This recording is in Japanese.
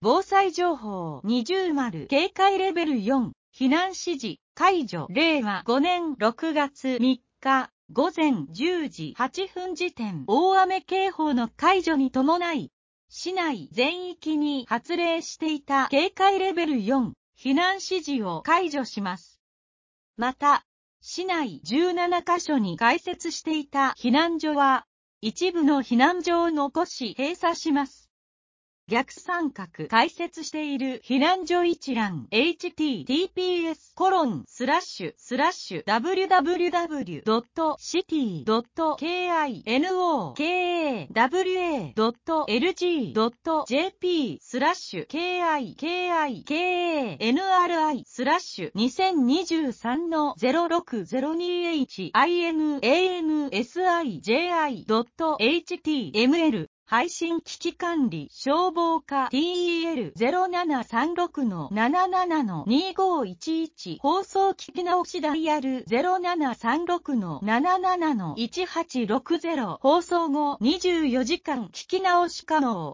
防災情報20警戒レベル4、避難指示解除。令和5年6月3日午前10時8分時点、大雨警報の解除に伴い、市内全域に発令していた警戒レベル4、避難指示を解除します。また、市内17カ所に開設していた避難所は、一部の避難所を残し閉鎖します。逆三角開設している避難所一覧 https://www.city.kai.nO.kr.www.jp/kai.kri.nri/2023-0602HINSI/html配信危機管理消防課 TEL0736-77-2511 放送聞き直しダイヤル 0736-77-1860 放送後24時間聞き直し可能。